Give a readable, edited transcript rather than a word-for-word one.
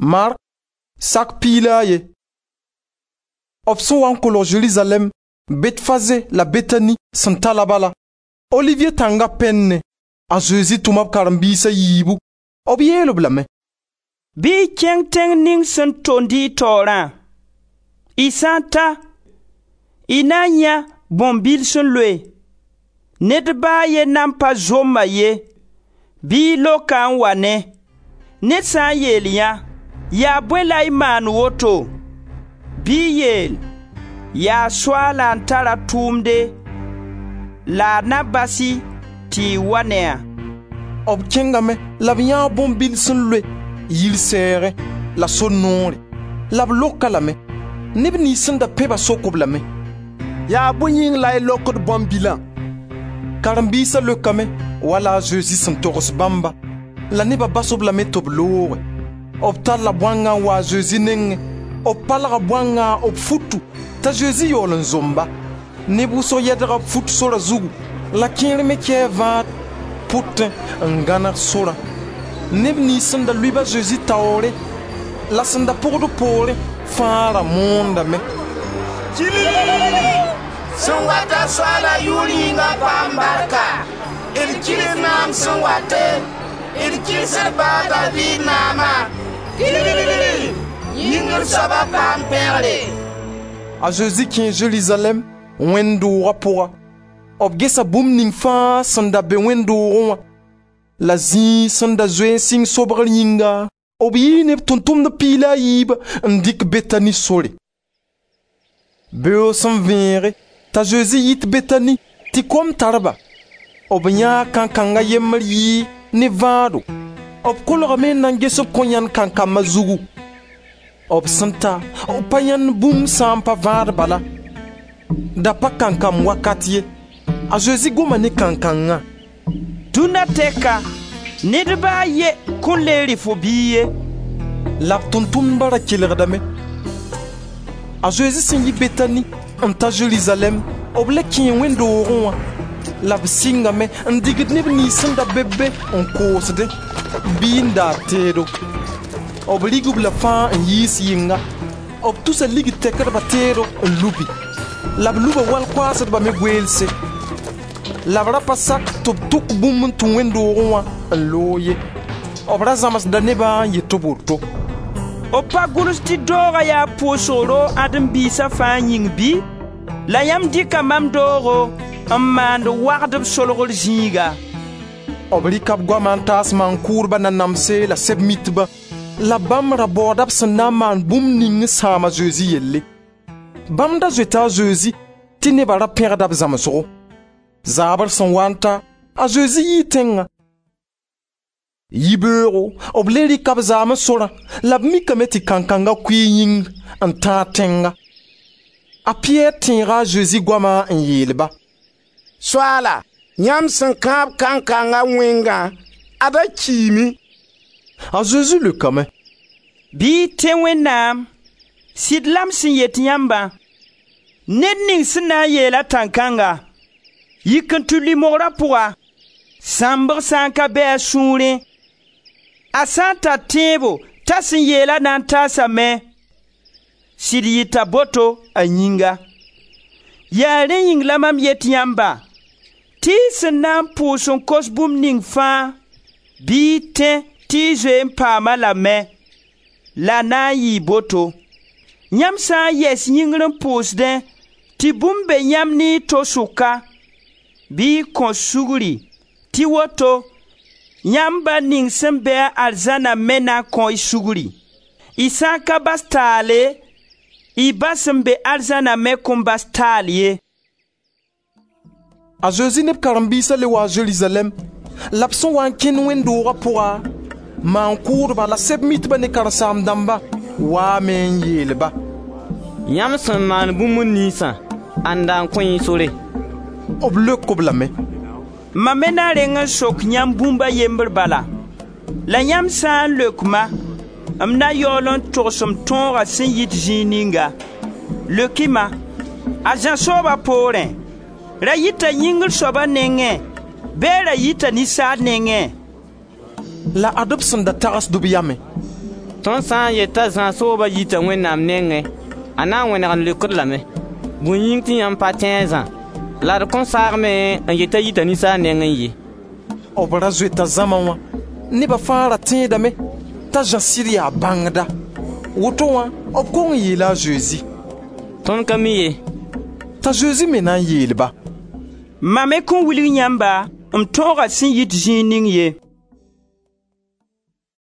Mark sak pila ye. B sẽn wa n kolg Jerusalem, Betfaze la Betani sẽn ta la bala. Olivier tãnga pẽnne, a Zezi tʋma b karen-biisã yiibu. B yeel-b lame: bɩ y kẽng tẽng ning sẽn tʋmd y taoorã. Y sã n ta, y na n yã bõn-bil sẽn loe. Ned baa ye nan pa zomba ye, bɩ y loka n wa ne. Ned sã n yeel yã: yaa bõe la y maan woto? Bɩ y yeel: yaa Soaala n tara tʋʋmde, la a na bas-y tɩ y wa ne-a. B kẽngame la b yãag bõn-bil sẽn loe yir sɛɛgẽ la so-noore, la b loka lame. Neb nins sẽn da pẽba sok-b lame: yaa bõe yĩng la y lokd bõn-bilã? Karen-biisã leokame wala a Zezi sẽn togs bãmba, la nebã bas-b lame tɩ b looge. B talla bõangã n wa a Zezi nengẽ. B palga bõangã b futu t'a Zezi yaool n zomba. Neb wʋsg yɛdga b fut sora zugu, la kẽer me kɛɛ vãad pʋtẽ n gãneg sorã. Neb nins sẽn da luib a Zezi taoore la sẽn da pʋgd poorẽ fãa ra moondame. Sẽn wata Soaala yʋʋr yĩnga paam barka, d kɩrs naam sẽn wate, d kɩrsd baa Daviid naama. Yĩngr soaba paam pẽgre. A Zezi kẽ Jerusalem wẽnd-doogã pʋga. B gesa bũmb ning fãa sẽn da be wẽnd-doogẽ wã, la zĩig sẽn da zoe n sɩng sobgr yĩnga. B yɩɩ neb tʋm-tʋmd piila a yiiba n dɩk Betani sore. Beoog sẽn vẽege t'a Zezi yit Betani tɩ kom tarba. B yãa kãn-kãngã yembr yɩɩ ne vãado. B kolgame n na n ges b kõ yãnd kãn-kambã zugu. B sẽn ta, b pa yãnd bũmb sã n pa vãad bala. Da pa kãn-kam wakat ye. A Zezi goma ne kãn-kãngã: dũnna tɛka, ned baa ye kõn le rɩ fo bii ye. La b tʋm-tʋmdbã ra kelgdame. A Zezi sẽn yi Betani n ta Jerusalem, b le kẽ wẽnd-doogẽ wã, la b sɩngame n digd neb nins sẽn da bebe n koosdẽ bɩ n daa teedo. B rigb la fãa n yiis yɩnga. B tusa ligd tɛkdbã teedo n lubi, la b luba wal-koaasdbã me goeelse. La b ra pa sak tɩ b tʋk bũmb n tʋ wẽnd-doogẽ wã n loog ye. B ra zãmsda nebã n yet b woto: b pa gʋls tɩ doogã yaa pʋʋsgro ãdem-biisã fãa yĩng bɩ? La yãmb dɩka mam doogo n maand wagd b solgr zĩiga. B rɩka b goamã n taas maan-kʋʋdbã nanamse la sɛb-mitbã, la bãmb ra baooda b sẽn na n maan bũmb ning n sãam a Zezi yelle. Bãmb da zoeta a Zezi tɩ nebã ra pẽgda b zãmsgo. Zaabr sẽn wa n ta, a Zezi yɩɩ tẽngã. Yibeoogo, b le rɩka b zaam sorã, la b mikame tɩ kãn-kãngã kʋɩɩ yĩngr n tãag tẽnga. A Piyɛr tẽega a Zezi goamã n yeel-ba: Soaala, yãmb sẽn kãab kãn-kãngã wẽngã, ada kiime. A Zezi leokame: bɩ y tẽ Wẽnnaam, sɩd la m sẽn yet yãmbã. Ned ning sẽn na n yeela tãn-kãnga, yik n tʋ limogrã pʋga, sãmbg sã n ka bɩ a sũurẽ. A sã n tar tẽebo t'a sẽn yeela na n taasame, sɩd yɩta boto a yĩnga. Yaa rẽ yĩng la mam yet yãmba tɩ y sẽn na n pʋʋs n kos bũmb ning fãa, bɩ y tẽ tɩ y zoe n paama lame, la na n yɩ boto. Yãmb sã n yɛs yĩngr n pʋʋsdẽ tɩ bũmb be yãmb ne y to sʋka, bɩ y kõ sugri, tɩ woto yãmb ba ning sẽn be a arzãna me na n kõ y sugri. Y sã n ka bas taale, y ba sẽn be arzãna me kõn bas taal ye. A Zezi ne b karen-biisã le wa a Jerusalem, la b sẽn wa n kẽnd wẽnd-doogã pʋga, maan-kʋʋdbã la sɛb-mitbã ne karen-saam-dãmbã waame n yeel-ba: yãmb sẽn maan bũmb ninsã, ãnda n kõ y sore? B leok-b lame: mam me na reng n sok yãmb bũmba yembr bala. La yãmb sã n leok-ma, m na yaool n togs m tõogã sẽn yit zĩig ninga. Leok-y-ma, a zã-soobã poorẽ, ra yita yĩngr soabã nengẽ, bɩ ra yita ninsaal nengẽ? La ad b sẽn da tagsd b yame. Tõnd sã n yeta zã sooba yita Wẽnnaam nengẽ, a na n wẽneg n lekd lame. Bõe yĩng tɩ yãmb pa tẽ zã, la d kõn saagme n yeta yita ninsaal nengẽ ye. B ra zoeta zãma wã nebã fãa ra tẽedame t'a Zã sɩd yaa bãngda. Woto wã b kong n yeela a Zezi. Tõnd ka mi ye. T'a Zezi me na n yeel-ba. Mam me kõn wilg yãmba m tõoga sẽn yit zĩig ning ye.